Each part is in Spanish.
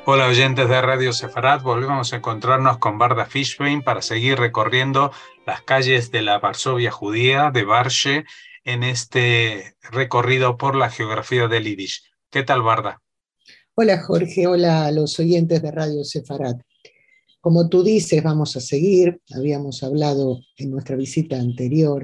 Hola oyentes de Radio Sefarat, volvemos a encontrarnos con Barda Fishbein para seguir recorriendo las calles de la Varsovia judía de Varshe en este recorrido por la geografía del Yiddish. ¿Qué tal, Barda? Hola Jorge, hola a los oyentes de Radio Sefarat. Como tú dices, vamos a seguir. Habíamos hablado en nuestra visita anterior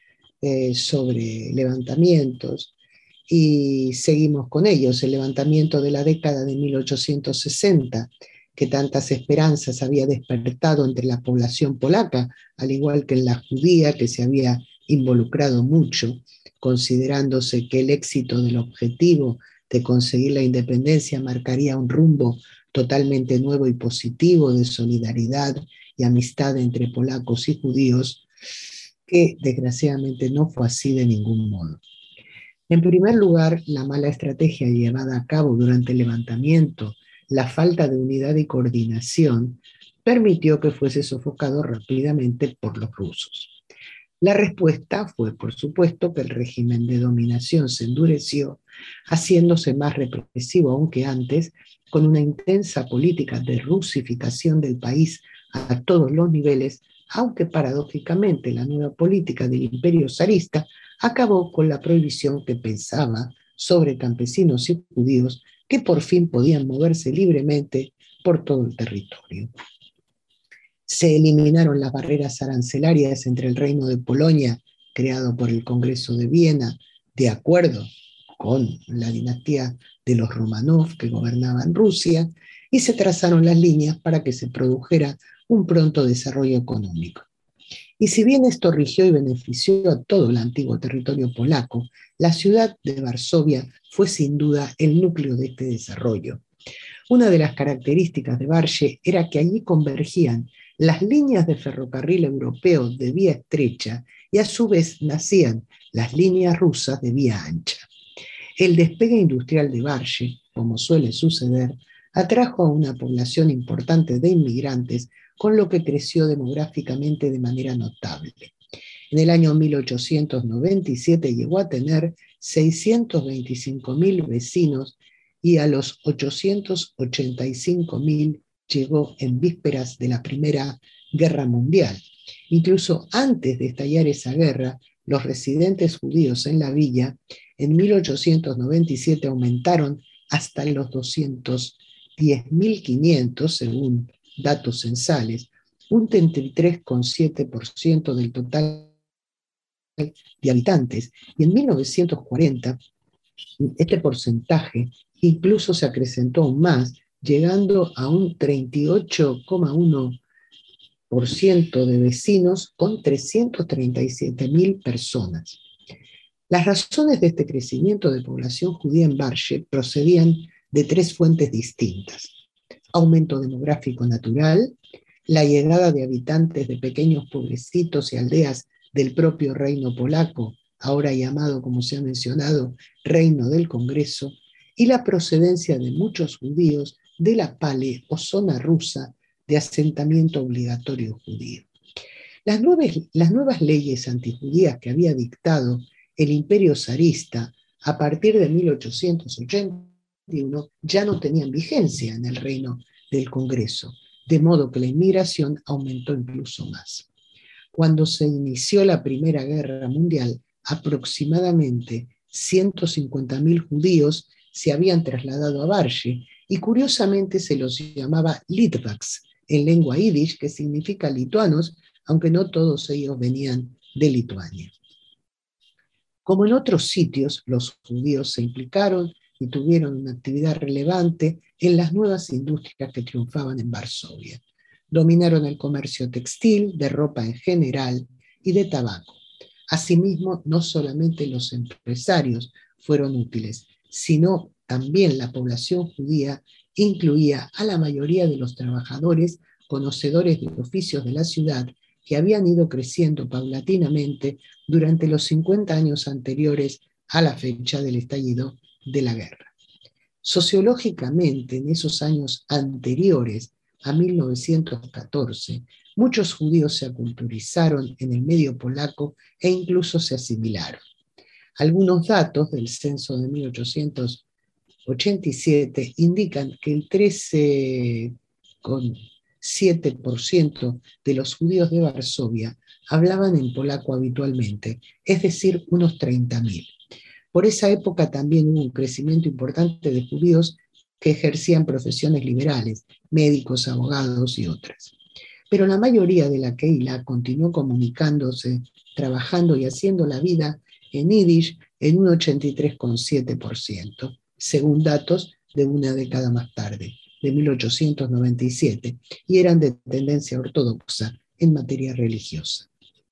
sobre levantamientos y seguimos con ellos. El levantamiento de la década de 1860, que tantas esperanzas había despertado entre la población polaca, al igual que en la judía, que se había involucrado mucho, considerándose que el éxito del objetivo de conseguir la independencia marcaría un rumbo totalmente nuevo y positivo de solidaridad y amistad entre polacos y judíos, que desgraciadamente no fue así de ningún modo. En primer lugar, la mala estrategia llevada a cabo durante el levantamiento, la falta de unidad y coordinación, permitió que fuese sofocado rápidamente por los rusos. La respuesta fue, por supuesto, que el régimen de dominación se endureció, haciéndose más represivo aún que antes, con una intensa política de rusificación del país a todos los niveles, aunque paradójicamente la nueva política del imperio zarista acabó con la prohibición que pensaba sobre campesinos y judíos que por fin podían moverse libremente por todo el territorio. Se eliminaron las barreras arancelarias entre el Reino de Polonia, creado por el Congreso de Viena, de acuerdo con la dinastía de los Romanov que gobernaban Rusia, y se trazaron las líneas para que se produjera un pronto desarrollo económico. Y si bien esto rigió y benefició a todo el antiguo territorio polaco, la ciudad de Varsovia fue sin duda el núcleo de este desarrollo. Una de las características de Varshe era que allí convergían las líneas de ferrocarril europeo de vía estrecha y a su vez nacían las líneas rusas de vía ancha. El despegue industrial de Varshe, como suele suceder, atrajo a una población importante de inmigrantes, con lo que creció demográficamente de manera notable. En el año 1897 llegó a tener 625.000 vecinos y a los 885.000 llegó en vísperas de la Primera Guerra Mundial. Incluso antes de estallar esa guerra, los residentes judíos en la villa en 1897 aumentaron hasta los 210.500, según datos censales, un 33,7% del total de habitantes. Y en 1940 este porcentaje incluso se acrecentó aún más, llegando a un 38,1% de vecinos con 337.000 personas. Las razones de este crecimiento de población judía en Varshe procedían de tres fuentes distintas: aumento demográfico natural, la llegada de habitantes de pequeños pueblecitos y aldeas del propio reino polaco, ahora llamado, como se ha mencionado, Reino del Congreso, y la procedencia de muchos judíos de la Pale o zona rusa de asentamiento obligatorio judío. Las nuevas leyes antijudías que había dictado el imperio zarista a partir de 1881 ya no tenían vigencia en el reino del Congreso, de modo que la inmigración aumentó incluso más. Cuando se inició la Primera Guerra Mundial, aproximadamente 150.000 judíos se habían trasladado a Varshe y curiosamente se los llamaba Litvaks, en lengua yiddish, que significa lituanos, aunque no todos ellos venían de Lituania. Como en otros sitios, los judíos se implicaron y tuvieron una actividad relevante en las nuevas industrias que triunfaban en Varsovia. Dominaron el comercio textil, de ropa en general y de tabaco. Asimismo, no solamente los empresarios fueron útiles, sino también la población judía incluía a la mayoría de los trabajadores conocedores de oficios de la ciudad que habían ido creciendo paulatinamente durante los 50 años anteriores a la fecha del estallido de la guerra. Sociológicamente, en esos años anteriores a 1914, muchos judíos se aculturizaron en el medio polaco e incluso se asimilaron. Algunos datos del censo de 1814 87 indican que el 13,7% de los judíos de Varsovia hablaban en polaco habitualmente, es decir, unos 30.000. Por esa época también hubo un crecimiento importante de judíos que ejercían profesiones liberales, médicos, abogados y otras. Pero la mayoría de la Keilah continuó comunicándose, trabajando y haciendo la vida en Yiddish en un 83,7%, según datos de una década más tarde, de 1897, y eran de tendencia ortodoxa en materia religiosa.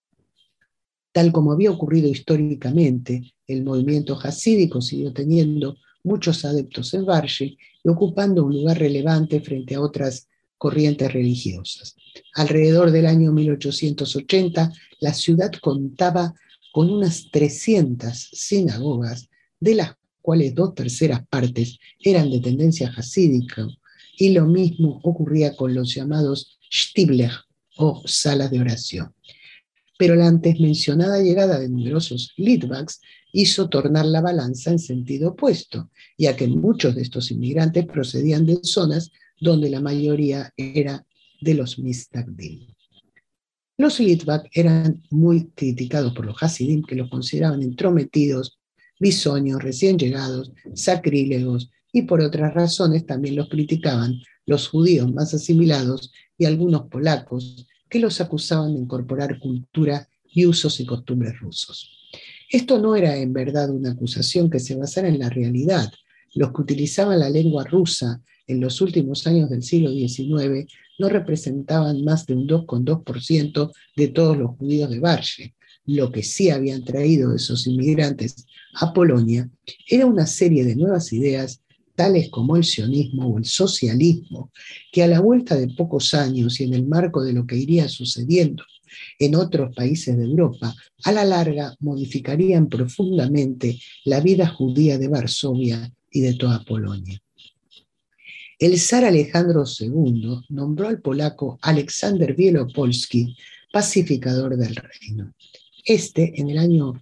Tal como había ocurrido históricamente, el movimiento jasídico siguió teniendo muchos adeptos en Varshy y ocupando un lugar relevante frente a otras corrientes religiosas. Alrededor del año 1880, la ciudad contaba con unas 300 sinagogas, de las cuales 2/3 partes eran de tendencia jasídica, y lo mismo ocurría con los llamados shtibler o salas de oración. Pero la antes mencionada llegada de numerosos Litvaks hizo tornar la balanza en sentido opuesto, ya que muchos de estos inmigrantes procedían de zonas donde la mayoría era de los Mistagdim. Los Litvak eran muy criticados por los Hasidim, que los consideraban entrometidos, bisoños, recién llegados, sacrílegos, y por otras razones también los criticaban los judíos más asimilados y algunos polacos, que los acusaban de incorporar cultura y usos y costumbres rusos. Esto no era en verdad una acusación que se basara en la realidad. Los que utilizaban la lengua rusa en los últimos años del siglo XIX no representaban más de un 2,2% de todos los judíos de Varshy. Lo que sí habían traído esos inmigrantes a Polonia era una serie de nuevas ideas, tales como el sionismo o el socialismo, que a la vuelta de pocos años y en el marco de lo que iría sucediendo en otros países de Europa, a la larga modificarían profundamente la vida judía de Varsovia y de toda Polonia. El zar Alejandro II nombró al polaco Aleksander Wielopolski pacificador del reino. Este, en el año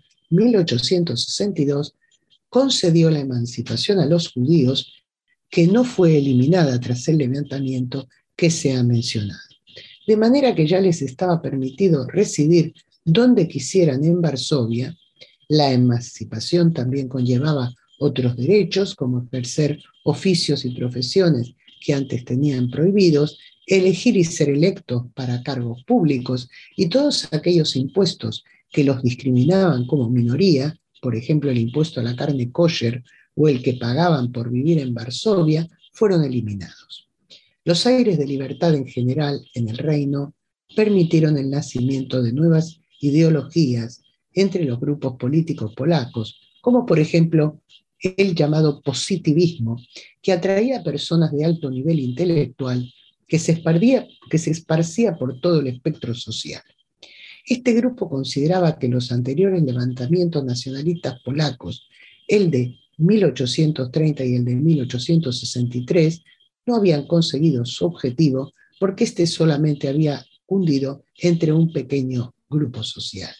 1862, concedió la emancipación a los judíos, que no fue eliminada tras el levantamiento que se ha mencionado. De manera que ya les estaba permitido residir donde quisieran en Varsovia. La emancipación también conllevaba otros derechos, como ejercer oficios y profesiones que antes tenían prohibidos, elegir y ser electos para cargos públicos, y todos aquellos impuestos que los discriminaban como minoría, por ejemplo el impuesto a la carne kosher o el que pagaban por vivir en Varsovia, fueron eliminados. Los aires de libertad en general en el reino permitieron el nacimiento de nuevas ideologías entre los grupos políticos polacos, como por ejemplo el llamado positivismo, que atraía a personas de alto nivel intelectual que se esparcía por todo el espectro social. Este grupo consideraba que los anteriores levantamientos nacionalistas polacos, el de 1830 y el de 1863, no habían conseguido su objetivo porque éste solamente había cundido entre un pequeño grupo social.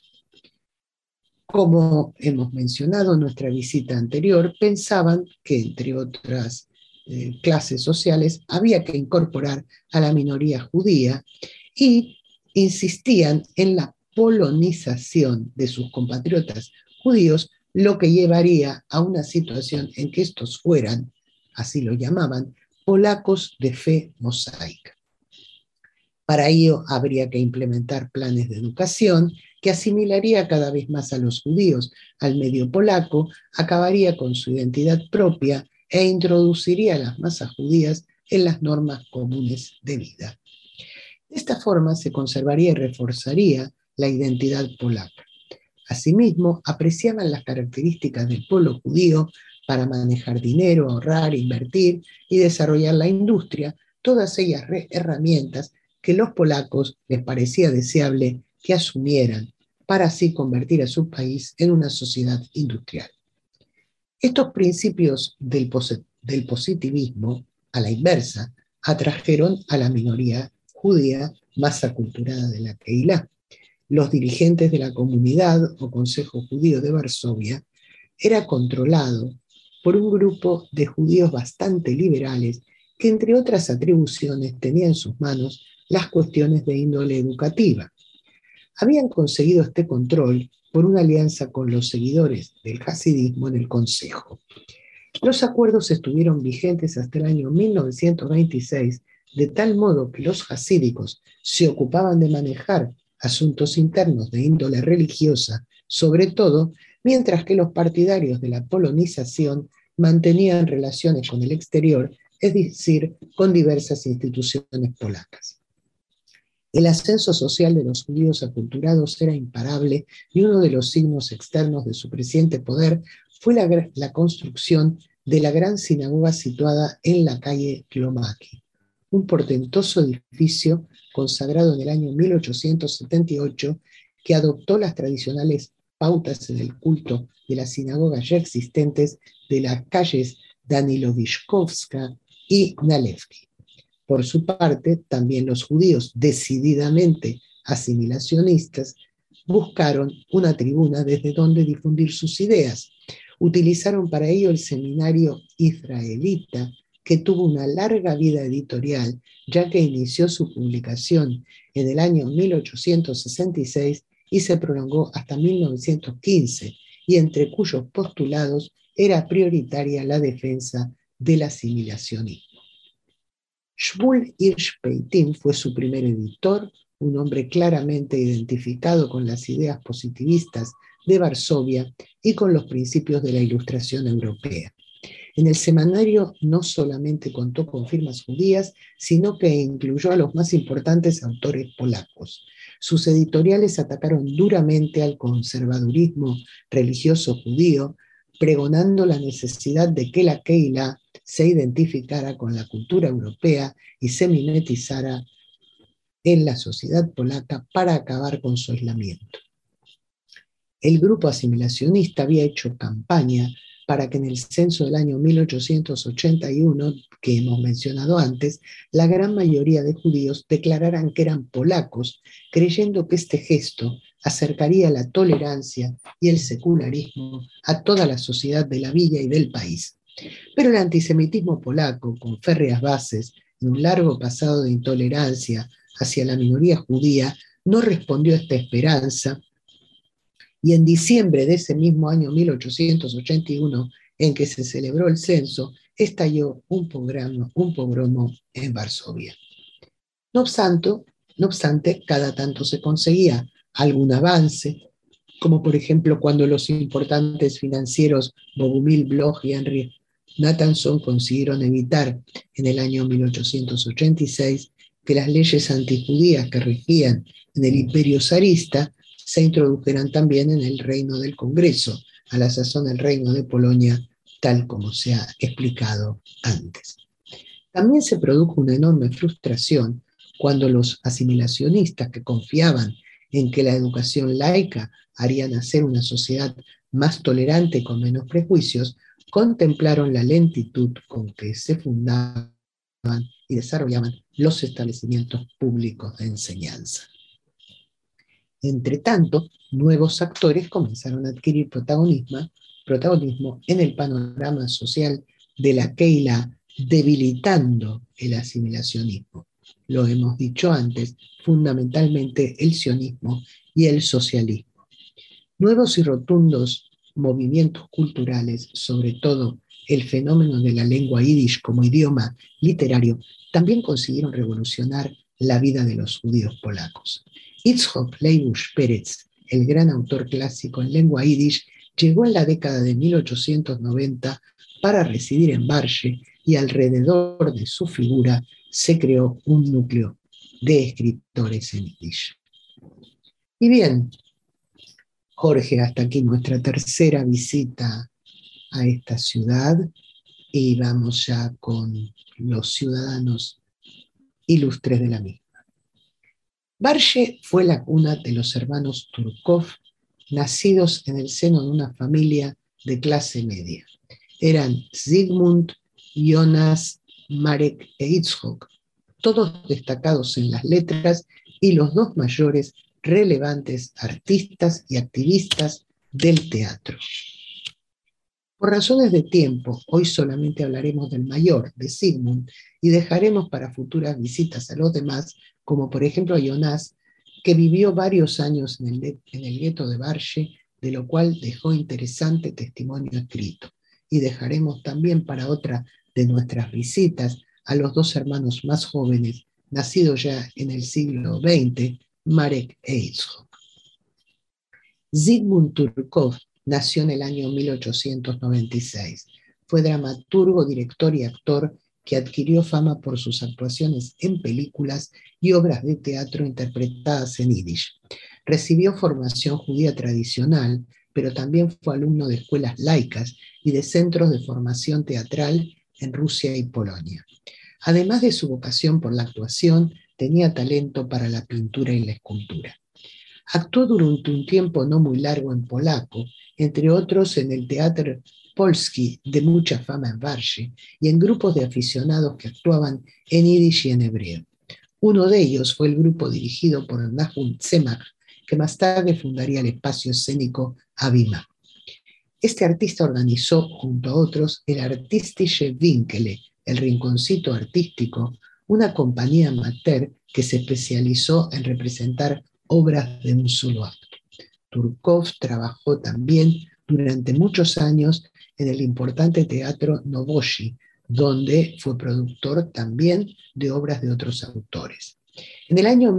Como hemos mencionado en nuestra visita anterior, pensaban que, entre otras clases sociales, había que incorporar a la minoría judía y insistían en la polonización de sus compatriotas judíos, lo que llevaría a una situación en que estos fueran, así lo llamaban, polacos de fe mosaica. Para ello habría que implementar planes de educación que asimilaría cada vez más a los judíos al medio polaco, acabaría con su identidad propia e introduciría a las masas judías en las normas comunes de vida. De esta forma se conservaría y reforzaría la identidad polaca. Asimismo, apreciaban las características del pueblo judío para manejar dinero, ahorrar, invertir y desarrollar la industria, todas ellas herramientas que los polacos les parecía deseable que asumieran para así convertir a su país en una sociedad industrial. Estos principios del positivismo, a la inversa, atrajeron a la minoría judía más aculturada de la Keilah. Los dirigentes de la comunidad o Consejo Judío de Varsovia era controlado por un grupo de judíos bastante liberales que, entre otras atribuciones, tenía en sus manos las cuestiones de índole educativa. Habían conseguido este control por una alianza con los seguidores del hasidismo en el Consejo. Los acuerdos estuvieron vigentes hasta el año 1926, de tal modo que los hasídicos se ocupaban de manejar asuntos internos de índole religiosa, sobre todo, mientras que los partidarios de la polonización mantenían relaciones con el exterior, es decir, con diversas instituciones polacas. El ascenso social de los judíos aculturados era imparable y uno de los signos externos de su creciente poder fue la construcción de la gran sinagoga situada en la calle Tlomaki, un portentoso edificio consagrado en el año 1878 que adoptó las tradicionales pautas en el culto de las sinagogas ya existentes de las calles Danilovishkovska y Nalevki. Por su parte, también los judíos decididamente asimilacionistas buscaron una tribuna desde donde difundir sus ideas. Utilizaron para ello el seminario israelita, que tuvo una larga vida editorial, ya que inició su publicación en el año 1866 y se prolongó hasta 1915, y entre cuyos postulados era prioritaria la defensa del asimilacionismo. Shmuel Hirsch Peitin fue su primer editor, un hombre claramente identificado con las ideas positivistas de Varsovia y con los principios de la Ilustración europea. En el semanario no solamente contó con firmas judías, sino que incluyó a los más importantes autores polacos. Sus editoriales atacaron duramente al conservadurismo religioso judío, pregonando la necesidad de que la Keilah se identificara con la cultura europea y se mimetizara en la sociedad polaca para acabar con su aislamiento. El grupo asimilacionista había hecho campaña para que en el censo del año 1881, que hemos mencionado antes, la gran mayoría de judíos declararan que eran polacos, creyendo que este gesto acercaría la tolerancia y el secularismo a toda la sociedad de la villa y del país. Pero el antisemitismo polaco, con férreas bases y un largo pasado de intolerancia hacia la minoría judía, no respondió a esta esperanza, y en diciembre de ese mismo año 1881, en que se celebró el censo, estalló un pogromo en Varsovia. No obstante, cada tanto se conseguía algún avance, como por ejemplo cuando los importantes financieros Bogumil Bloch y Henry Nathanson consiguieron evitar en el año 1886 que las leyes antijudías que regían en el Imperio zarista se introdujeran también en el reino del Congreso, a la sazón el reino de Polonia, tal como se ha explicado antes. También se produjo una enorme frustración cuando los asimilacionistas, que confiaban en que la educación laica haría nacer una sociedad más tolerante y con menos prejuicios, contemplaron la lentitud con que se fundaban y desarrollaban los establecimientos públicos de enseñanza. Entre tanto, nuevos actores comenzaron a adquirir protagonismo en el panorama social de la Keilah, debilitando el asimilacionismo. Lo hemos dicho antes, fundamentalmente el sionismo y el socialismo. Nuevos y rotundos movimientos culturales, sobre todo el fenómeno de la lengua yiddish como idioma literario, también consiguieron revolucionar la vida de los judíos polacos. Itzhok Leibush Pérez, el gran autor clásico en lengua yiddish, llegó en la década de 1890 para residir en Varshe, y alrededor de su figura se creó un núcleo de escritores en yiddish. Y bien, Jorge, hasta aquí nuestra tercera visita a esta ciudad, y vamos ya con los ciudadanos ilustres de la misma. Varshe fue la cuna de los hermanos Turkov, nacidos en el seno de una familia de clase media. Eran Zygmunt, Jonas, Marek e Itzhok, todos destacados en las letras y los dos mayores relevantes artistas y activistas del teatro. Por razones de tiempo, hoy solamente hablaremos del mayor, de Sigmund, y dejaremos para futuras visitas a los demás, como por ejemplo a Jonás, que vivió varios años en el gueto de Varshe, de lo cual dejó interesante testimonio escrito. Y dejaremos también para otra de nuestras visitas a los dos hermanos más jóvenes, nacidos ya en el siglo XX, Marek e Itzhak. Zygmunt Turkov nació en el año 1896. Fue dramaturgo, director y actor que adquirió fama por sus actuaciones en películas y obras de teatro interpretadas en yiddish. Recibió formación judía tradicional, pero también fue alumno de escuelas laicas y de centros de formación teatral en Rusia y Polonia. Además de su vocación por la actuación, tenía talento para la pintura y la escultura. Actuó durante un tiempo no muy largo en polaco, entre otros en el Teatr Polski, de mucha fama en Varshe, y en grupos de aficionados que actuaban en yiddish y en hebreo. Uno de ellos fue el grupo dirigido por Nahum Tzemach, que más tarde fundaría el espacio escénico Abima. Este artista organizó, junto a otros, el Artistische Winkele, el rinconcito artístico, una compañía amateur que se especializó en representar obras de un solo acto. Turkov trabajó también durante muchos años en el importante teatro Novosti, donde fue productor también de obras de otros autores. En el año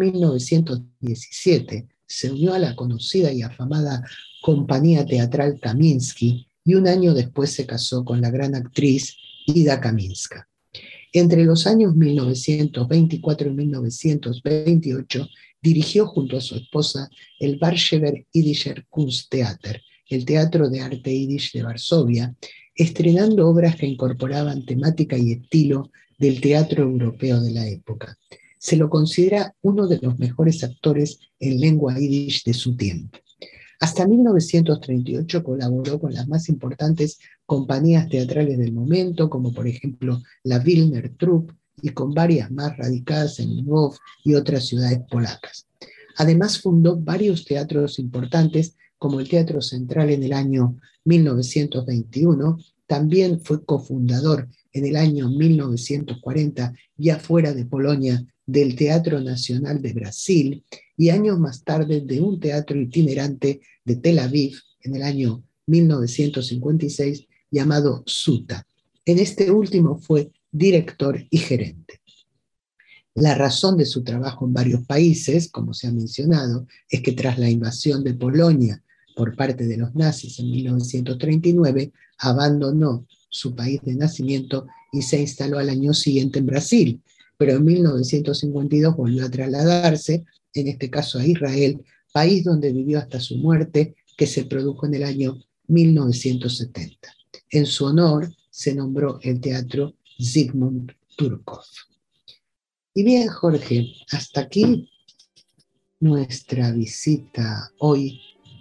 1917 se unió a la conocida y afamada compañía teatral Kaminsky y un año después se casó con la gran actriz Ida Kaminska. Entre los años 1924 y 1928 dirigió junto a su esposa el Varsjever Yiddischer Kunsttheater, el teatro de arte yiddish de Varsovia, estrenando obras que incorporaban temática y estilo del teatro europeo de la época. Se lo considera uno de los mejores actores en lengua yiddish de su tiempo. Hasta 1938 colaboró con las más importantes compañías teatrales del momento, como por ejemplo la Wilner Trupp, y con varias más radicadas en Lwów y otras ciudades polacas. Además fundó varios teatros importantes, como el Teatro Central en el año 1921, también fue cofundador en el año 1940, ya fuera de Polonia, del Teatro Nacional de Brasil, y años más tarde de un teatro itinerante de Tel Aviv en el año 1956 llamado Suta. En este último fue director y gerente. La razón de su trabajo en varios países, como se ha mencionado, es que tras la invasión de Polonia por parte de los nazis en 1939, abandonó su país de nacimiento y se instaló al año siguiente en Brasil, pero en 1952 volvió a trasladarse, en este caso a Israel, país donde vivió hasta su muerte, que se produjo en el año 1970. En su honor se nombró el teatro Zygmunt Turkov. Y bien, Jorge, hasta aquí nuestra visita hoy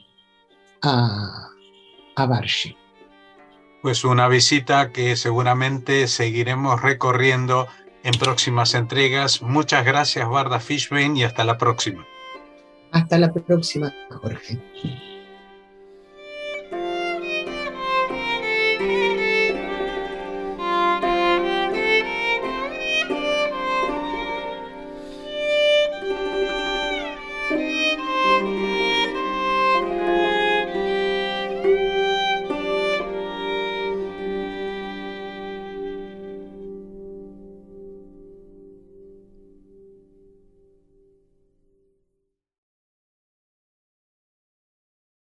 a Varshe. Pues una visita que seguramente seguiremos recorriendo en próximas entregas. Muchas gracias, Varda Fishbein, y hasta la próxima. Hasta la próxima, Jorge.